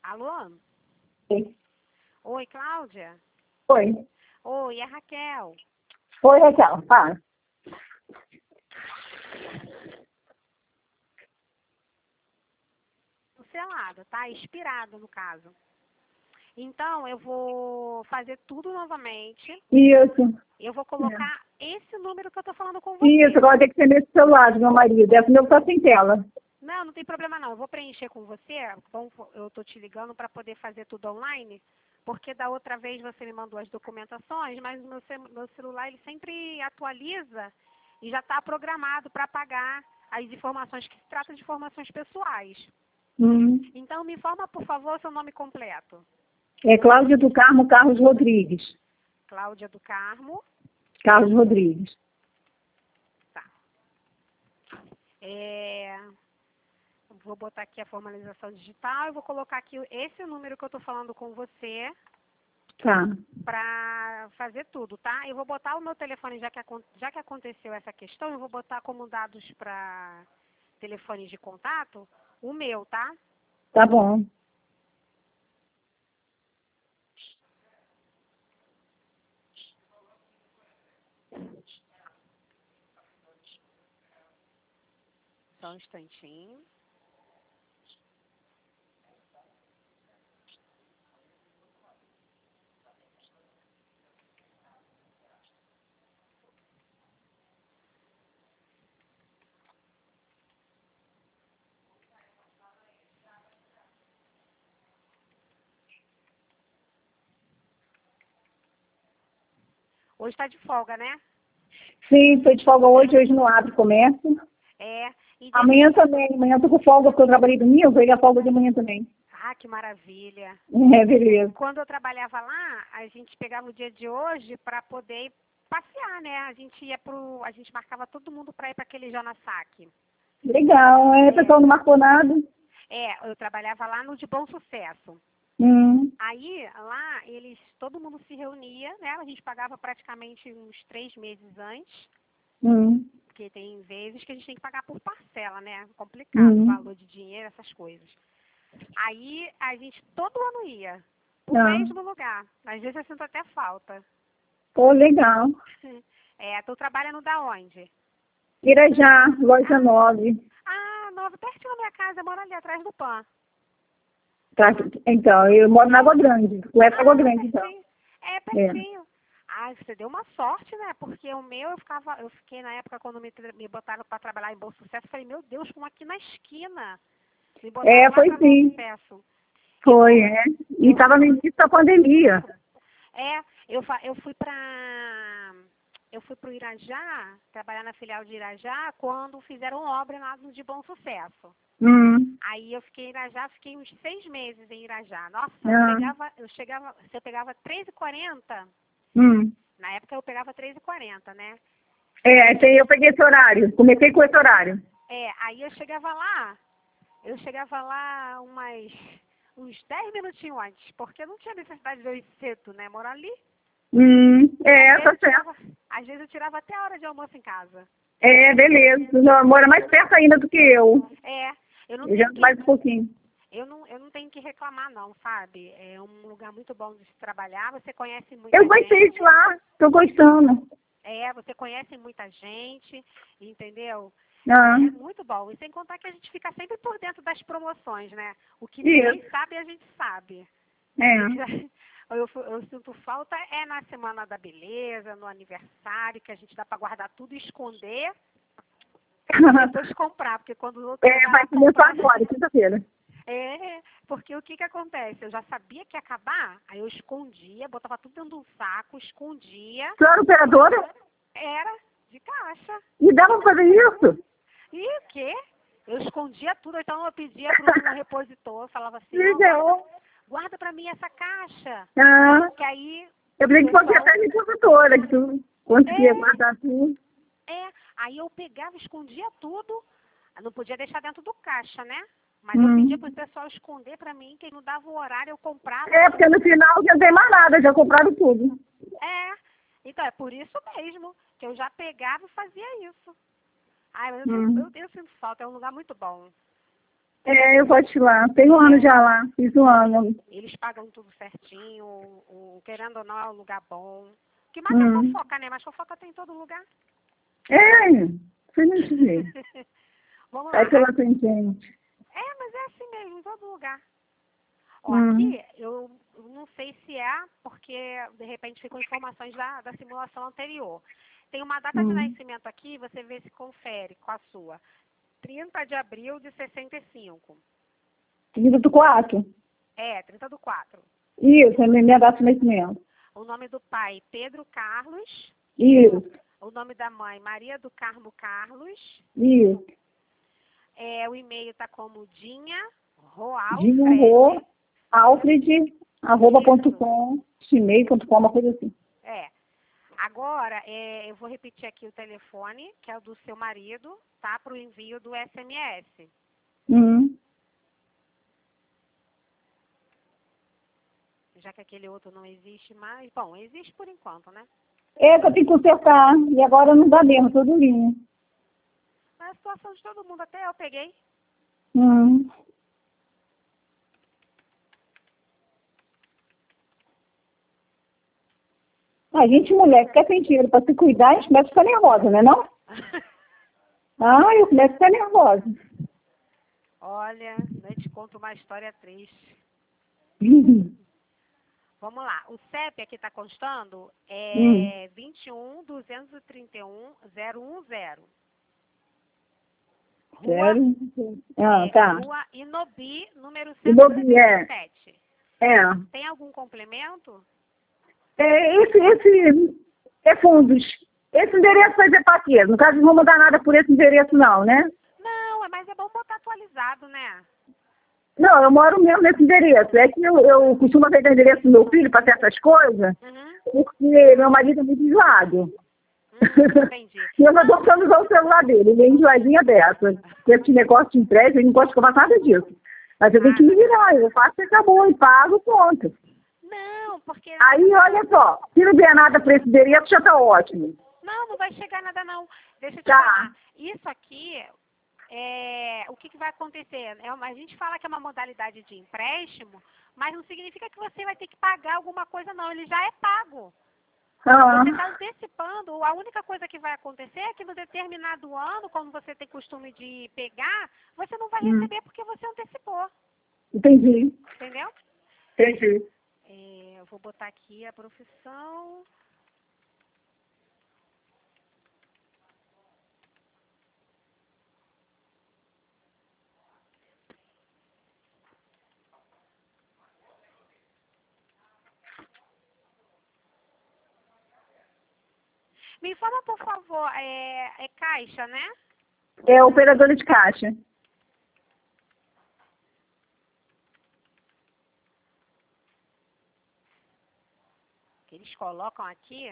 Alô? Oi. Oi, Cláudia? Oi. Oi, é a Raquel. Oi, Raquel. Fala. Cancelado, tá? Expirado, no caso. Então, eu vou fazer tudo novamente. Isso. Eu vou colocar esse número que eu tô falando com Isso, você. agora tem que ser nesse celular do meu marido. Esse meu tá sem tela. Não, não tem problema não. Eu vou preencher com você. Eu tô te ligando para poder fazer tudo online. Porque da outra vez você me mandou as documentações, mas o meu celular ele sempre atualiza e já está programado para pagar as informações que se trata de informações pessoais. Então, me informa, por favor, seu nome completo. É Cláudia do Carmo Carlos Rodrigues. Cláudia do Carmo. Carlos Rodrigues. Tá. Vou botar aqui a formalização digital e vou colocar aqui esse número que eu estou falando com você. Tá. Para fazer tudo, tá? Eu vou botar o meu telefone, já que aconteceu essa questão, eu vou botar como dados para telefones de contato o meu, tá? Tá bom. Só um instantinho. Hoje está de folga, né? Sim, tô de folga hoje não abre comércio. É. E Amanhã também. Amanhã tô com folga porque eu trabalhei domingo, eu ia folga de manhã também. Ah, que maravilha. É, beleza. Quando eu trabalhava lá, a gente pegava o dia de hoje para poder passear, né? A gente marcava todo mundo para ir para aquele Jonasac. Legal. É, o pessoal não marcou nada. Eu trabalhava lá no De Bom Sucesso. Hum. Aí, lá, todo mundo se reunia, né? A gente pagava praticamente uns 3 meses antes, porque tem vezes que a gente tem que pagar por parcela, né? Complicado, o valor de dinheiro, essas coisas. Aí, a gente todo ano ia, pro mesmo lugar. Às vezes eu sinto até falta. Pô, legal. Tu trabalha no da onde? Irajá, loja 9. Ah, Nova, pertinho da minha casa, eu moro ali atrás do PAN. Tá, então, eu moro na Água Grande. Tu é pra Água Grande, então. É, pertinho. Ah, você deu uma sorte, né? Porque o meu, eu fiquei na época quando me botaram para trabalhar em Bom Sucesso, eu falei, meu Deus, como aqui na esquina. Me botaram lá Foi pra sim. Bom Sucesso. Foi, é. E estava no início da pandemia. Eu fui pro Irajá, trabalhar na filial de Irajá, quando fizeram obra lá no de Bom Sucesso. Aí eu fiquei em Irajá, fiquei uns 6 meses em Irajá. Nossa, você pegava 3h40, na época eu pegava 3h40, né? Eu peguei esse horário, comecei com esse horário. Aí eu chegava lá uns 10 minutinhos antes, porque não tinha necessidade de eu ir cedo, né? Morar ali. Tá certo. Às vezes eu tirava até a hora de almoço em casa. Beleza. Tu mora mais perto ainda do que eu. Eu não Eu já tenho mais um pouquinho. eu não tenho que reclamar não, sabe? É um lugar muito bom de se trabalhar, você conhece muita Eu gente. gostei de lá, tô gostando. Você conhece muita gente, entendeu? Ah, É muito bom. E sem contar que a gente fica sempre por dentro das promoções, né? O que ninguém sabe, a gente sabe. Eu sinto falta na Semana da Beleza, no aniversário, que a gente dá para guardar tudo e esconder e depois comprar, porque quando o outro vai começar agora, quinta-feira. Porque o que acontece? Eu já sabia que ia acabar, aí eu escondia, botava tudo dentro de um saco, escondia. Tu era operadora? Era, de caixa. E dava pra fazer isso? E o quê? Eu escondia tudo, então eu pedia para um repositor, falava assim, guarda pra mim essa caixa. Que aí... Eu falei que fosse até repositora, que tu conseguia guardar tudo. Aí eu pegava, escondia tudo, não podia deixar dentro do caixa, né? Mas eu pedia pro pessoal esconder pra mim, que não dava o horário, eu comprava. Porque no final já não tem mais nada, já compraram tudo. Então é por isso mesmo, que eu já pegava e fazia isso. Ai, mas eu sinto falta, é um lugar muito bom. É, eu vou te lá. Tem um ano já lá. Fiz um ano. Eles pagam tudo certinho, querendo ou não, é um lugar bom. O que mata é Hum. fofoca, né? Mas fofoca tem em todo lugar. É, você não te vê. Vamos É lá. que lá tem gente. Mas é assim mesmo, em todo lugar. Ó, Hum. aqui, eu não sei se é, porque de repente ficam informações da simulação anterior. Tem uma data de Hum. nascimento aqui, você vê se confere com a sua. 30 de abril de 65. 30/4. 30/4. Isso, é minha data de nascimento. O nome do pai, Pedro Carlos. Isso, O nome da mãe, Maria do Carmo Carlos. isso. O e-mail está como Dinha Roalfred. Dinho Alfred, @.com, gmail.com, uma coisa assim. Agora, eu vou repetir aqui o telefone, que é o do seu marido, tá? Para o envio do SMS. Já que aquele outro não existe mais. Bom, existe por enquanto, né? É que eu tenho que consertar. E agora não dá mesmo, tô durinho. É a situação de todo mundo, até eu peguei. Hum. A gente, mulher, que quer ter dinheiro para se cuidar, a gente começa a ficar nervosa, né não? Eu começo a ficar nervosa. Olha, eu te conto uma história triste. Vamos lá. O CEP aqui está constando é 21.231.010. Sério? Tá. Rua Inobi, número Inobi, 177. É. Tem algum complemento? Esse é fundos. Esse endereço vai ser para quê? No caso, não vou mudar nada por esse endereço, não, né? Não, mas é bom botar atualizado, né? Não, eu moro mesmo nesse endereço. É que eu costumo pegar o endereço do meu filho para ter essas coisas, porque meu marido é muito enjoado. Entendi. E eu não estou precisando usar o celular dele, ele é enjoadinha dessa. Esse negócio de empréstimo, ele não gosta de comprar nada disso. Mas eu tenho que me virar, eu faço e acabou, e pago, ponto. Não, porque... Aí, olha só, se não vier nada para esse endereço, já está ótimo. Não vai chegar nada não. Deixa eu te falar. Isso aqui, o que vai acontecer? A gente fala que é uma modalidade de empréstimo, mas não significa que você vai ter que pagar alguma coisa não. Ele já é pago. Você está antecipando. A única coisa que vai acontecer é que no determinado ano, como você tem costume de pegar, você não vai receber porque você antecipou. Entendi. Entendeu? Entendi. Eu vou botar aqui a profissão. Me informa, por favor, é caixa, né? É operadora de caixa. Que eles colocam aqui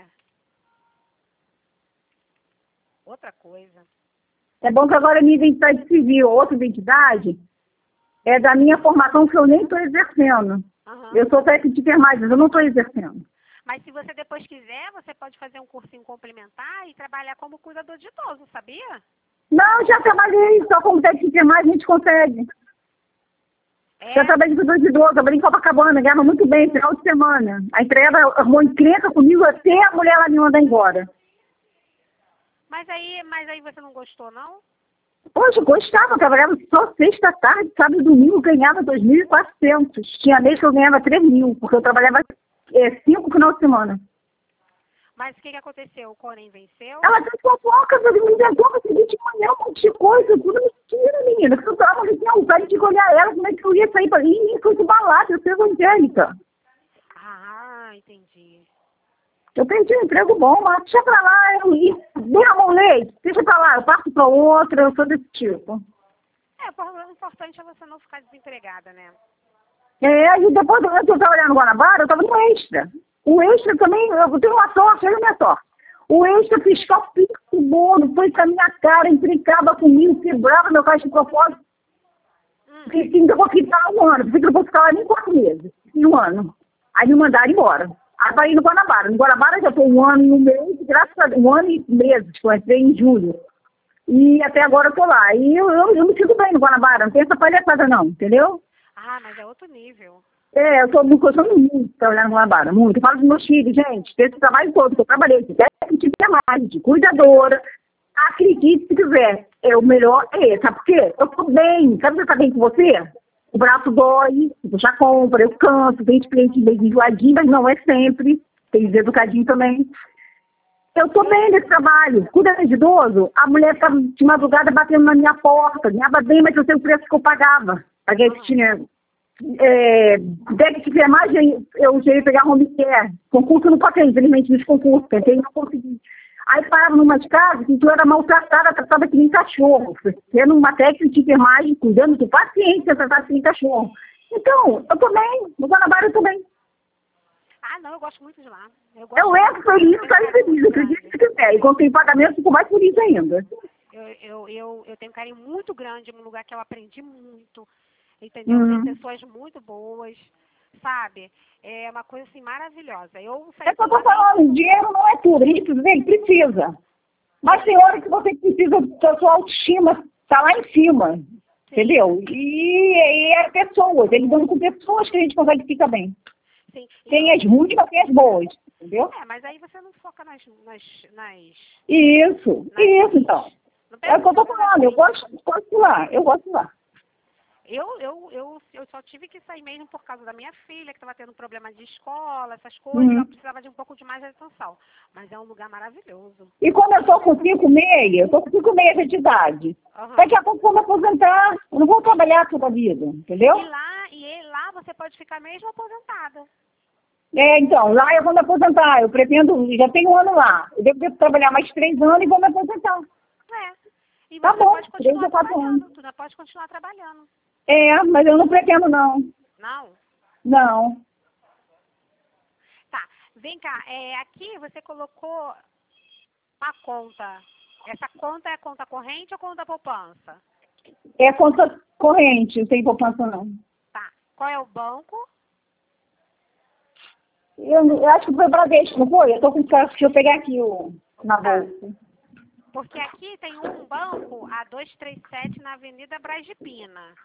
outra coisa. É bom que agora a minha identidade civil, outra identidade, é da minha formação que eu nem estou exercendo. Eu sou técnica de enfermagem, mas eu não estou exercendo. Mas se você depois quiser, você pode fazer um cursinho complementar e trabalhar como cuidador de idoso, sabia? Não, já trabalhei, só como técnica de enfermagem a gente consegue. Já trabalhei de cuidador de idoso, trabalhei em Copacabana, ganhava muito bem, final de semana. A empregada arrumou encrenca comigo até a mulher lá me mandar embora. Mas aí você não gostou, não? Poxa, eu gostava, eu trabalhava só sexta, tarde, sábado e domingo, ganhava 2.400. Tinha mês que eu ganhava 3.000, porque eu trabalhava 5 final de semana. Mas o que aconteceu? O Corém venceu? Ela fez fofoca, me inventou que de manhã um monte de coisa, tudo mentira, menina. Que eu tava assim, o cara tinha que olhar ela, como é que eu ia sair pra ali? E foi de balada, eu sou evangélica. Entendi. Eu perdi um emprego bom, mas deixa pra lá, derramou leite, deixa pra lá, eu passo pra outra, eu sou desse tipo. O importante é você não ficar desempregada, né? E depois eu tô trabalhando no Guanabara, eu tava no Extra. O Extra também, eu tenho uma sorte, olha a minha sorte. O Extra fiscal pico bolo, foi com a minha cara, implicava comigo, quebrava meu caixa de propósito. Porque eu vou ficar um ano, porque eu vou ficar lá nem 4 meses, em um ano. Aí me mandaram embora. Aí vai ir no Guanabara. No Guanabara já foi 1 ano e 1 mês, graças a Deus, 1 ano e meses, que eu entrei em julho. E até agora eu tô lá. E eu me sinto bem no Guanabara, não tem essa palhaçada não, entendeu? Ah, mas é outro nível. Eu tô me gostando muito de trabalhar no Guanabara, muito. Eu falo dos meus filhos, gente, esse trabalho todo que eu trabalhei, de técnica de enfermagem, de cuidadora, acredite se quiser, o melhor é esse, sabe por quê? Eu tô bem, sabe você tá bem com você? O braço dói, eu já compro, eu canso, tem cliente meio enjoadinho, mas não é sempre, tem deseducadinho também. Eu tô bem nesse trabalho. Cuida de idoso, a mulher ficava de madrugada batendo na minha porta, ganhava bem, mas eu sei o preço que eu pagava. Paguei que tinha técnica de enfermagem, eu cheguei a pegar home care. Concurso eu não passei, infelizmente, nos concursos, tentei e não consegui. Aí parava numa de casa que tu era maltratada, tratada que nem cachorro. Sendo uma técnica de enfermagem, cuidando do paciente, tratada que nem cachorro. Então, eu tô bem, no Guanabara eu tô bem. Ah, não, eu gosto muito de lá. Eu entro feliz, saio feliz, acredito se quiser. E quando tem pagamento, fico mais feliz ainda. Eu tenho um carinho muito grande num lugar que eu aprendi muito, entendeu? Tem pessoas muito boas, sabe? É uma coisa assim maravilhosa. Eu É saí o que eu de tô lá falando, dinheiro não é tudo, a gente precisa, ele precisa. Mas tem hora que você precisa, a sua autoestima tá lá em cima, entendeu? E é pessoas, ele lidando com pessoas que a gente consegue ficar bem. sim. Tem as ruins, mas tem as boas, entendeu? Mas aí você não foca nas Isso, então. não É o que eu tô foca nas falando, eu gosto de lá, eu gosto de lá. Eu só tive que sair mesmo por causa da minha filha, que estava tendo problema de escola, essas coisas, ela precisava de um pouco de mais atenção. Mas é um lugar maravilhoso. E como eu tô com 5,6, eu tô com 5,6 de idade. Daqui a pouco eu vou me aposentar, eu não vou trabalhar toda a vida, entendeu? E lá você pode ficar mesmo aposentada. Então, lá eu vou me aposentar, eu pretendo, já tenho um ano lá. Eu devo trabalhar mais 3 anos e vou me aposentar. E Tá você bom, pode 3 continuar ou 4 anos. trabalhando, tu já pode continuar trabalhando. Mas eu não pretendo não. Não? Não. Tá, vem cá, aqui você colocou uma conta. Essa conta é conta corrente ou conta poupança? É conta corrente, não tem poupança não. Tá, qual é o banco? Eu acho que foi Bradesco, não foi? Eu tô com o cara, deixa eu pegar aqui na bolsa. Porque aqui tem um banco, a 237 na Avenida Braz de Pina.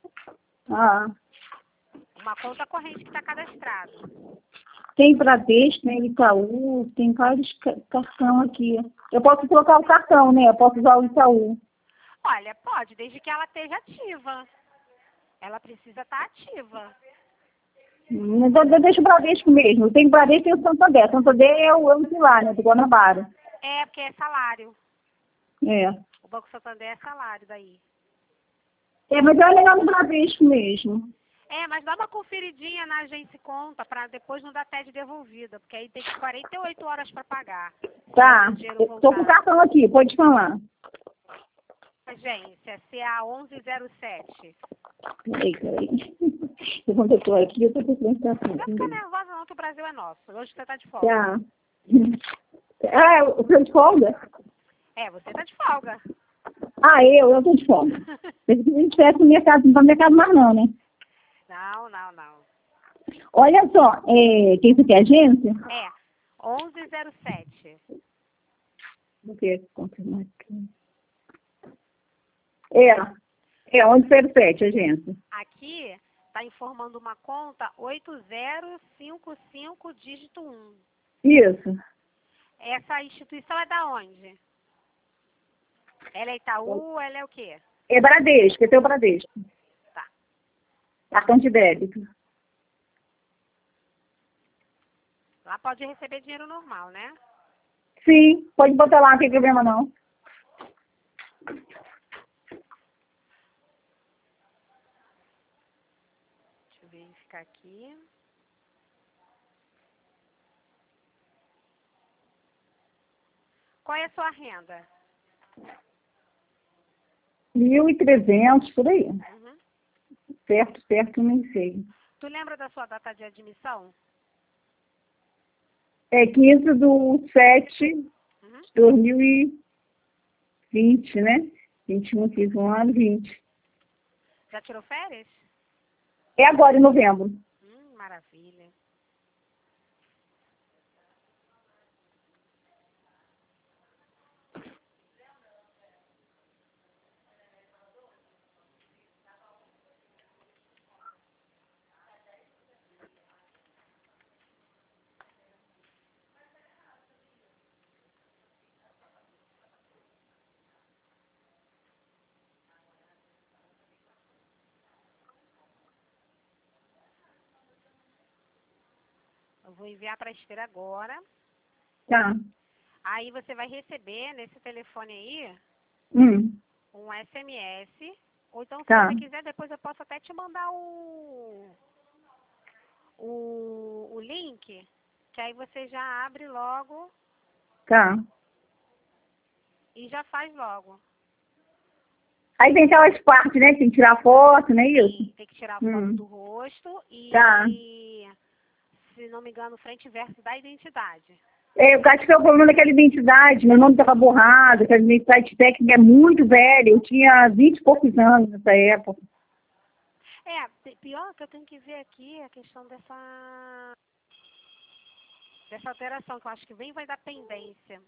Uma conta corrente que está cadastrado. Tem Bradesco, tem Itaú, tem vários cartão aqui. Eu posso trocar o cartão, né? Eu posso usar o Itaú. Olha, pode, desde que ela esteja ativa. Ela precisa estar ativa. Deixa o Bradesco mesmo. Tem Bradesco e o Santander. Santander é o de lá, né? Do Guanabara. Porque é salário. O Banco Santander é salário daí. Mas é melhor no Bradesco mesmo. Mas dá uma conferidinha na agência conta para depois não dar TED devolvida, porque aí tem 48 horas para pagar. Tá, eu tô com o cartão aqui, pode falar. Agência, CA 1107. Peraí. Enquanto eu tô aqui, eu tô procurando o cartão. Não fica nervosa não, que o Brasil é nosso. Hoje você tá de folga. Tá. Eu tô de folga? Você tá de folga. Eu tô de folga. Se a gente tivesse no mercado, não tá no mercado mais não, né? Não. Olha só, quem você quer agência? 1107. Vou ver, confirmar aqui. 1107, agência. Aqui tá informando uma conta 8055 dígito 1. Isso. Essa instituição é da onde? Ela é Itaú, ela é o quê? É Bradesco, esse é o Bradesco. Tá. Cartão de débito. Lá pode receber dinheiro normal, né? Sim, pode botar lá, não tem problema não. Deixa eu verificar aqui. Qual é a sua renda? 1.300, por aí. Certo, nem sei. Tu lembra da sua data de admissão? 15/7 de 2020, né? 21, fiz um ano, 20. Já tirou férias? É agora, em novembro. Maravilha. Eu vou enviar para a esteira agora. Tá. Aí você vai receber nesse telefone aí um SMS. Ou então, se Tá. você quiser, depois eu posso até te mandar o link, que aí você já abre logo Tá. e já faz logo. Aí tem aquelas partes, né? Que tem que tirar foto, não é isso? Sim, tem que tirar a foto do rosto e, Tá. se não me engano, frente e verso da identidade. Eu acho que é o problema daquela identidade. Meu nome estava borrado, aquela identidade técnica é muito velha. Eu tinha 20 e poucos anos nessa época. Pior que eu tenho que ver aqui a questão dessa alteração, que eu acho que vai dar pendência.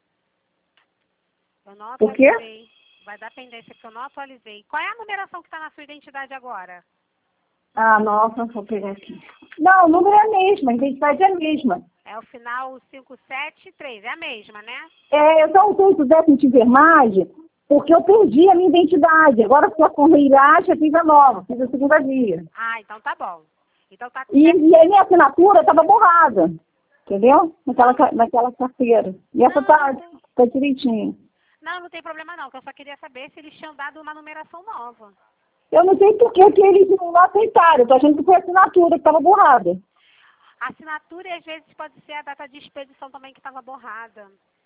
Eu não Por quê? atualizei. Vai dar pendência, porque eu não atualizei. Qual é a numeração que está na sua identidade agora? Ah, nossa, vou pegar aqui. Não, o número é a mesma, a identidade é a mesma. É o final 573, é a mesma, né? Eu só usei o décimo de enfermagem porque eu perdi a minha identidade. Agora fui a Correiracha, fiz a nova, fiz a segunda via. Ah, então tá bom. Então tá E a minha assinatura estava borrada, entendeu? Naquela carteira. E essa tá direitinho. Não tem problema não, que eu só queria saber se eles tinham dado uma numeração nova. Eu não sei por que eles não aceitaram. Eu tô achando que foi a assinatura que estava borrada. A assinatura e às vezes pode ser a data de expedição também que estava borrada.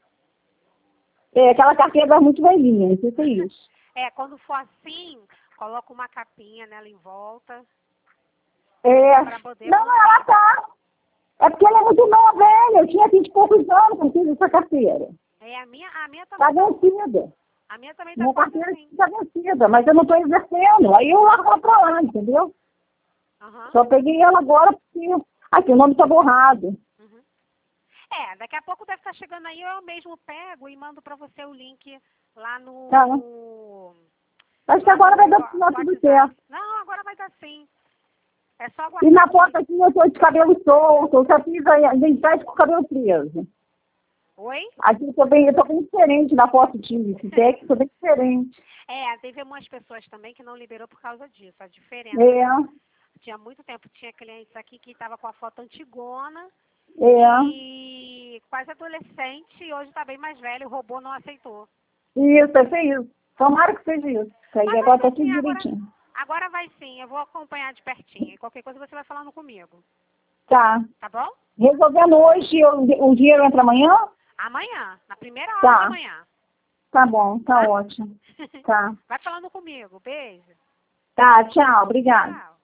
Aquela carteira era muito velhinha, não sei se é isso. Quando for assim, coloca uma capinha nela em volta. Pra poder Não, ela tá. É porque ela é muito nova, velha. Eu tinha 20 e poucos anos quando fiz essa carteira. A minha também Tá vencida. A minha também tá Minha quase carteira assim. está vencida, mas eu não estou exercendo. Aí eu largo ela pra lá, entendeu? Uhum. Só peguei ela agora porque aqui o nome está borrado. Uhum. Daqui a pouco deve estar chegando aí, eu mesmo pego e mando pra você o link lá no... Tá. Acho que agora vai dar tudo certo. Não, agora vai dar sim. É só E aguardar. na foto aqui eu estou de cabelo solto, eu só fiz a identidade com o cabelo preso. Oi? Aqui eu tô bem diferente da foto de Citec, estou bem diferente. Teve umas pessoas também que não liberou por causa disso, a diferença. Tinha muito tempo, tinha clientes aqui que estava com a foto antigona e quase adolescente, e hoje está bem mais velho, o robô não aceitou. Isso, é isso. Tomara que seja isso. Aí agora tá tudo direitinho. Agora vai sim, eu vou acompanhar de pertinho. E qualquer coisa você vai falando comigo. Tá. Tá bom? Resolvendo hoje, o dinheiro entra amanhã? Amanhã, na primeira hora da manhã. Tá bom, tá ótimo. Tá. Vai falando comigo. Beijo. Tá, tchau, obrigada. Tchau.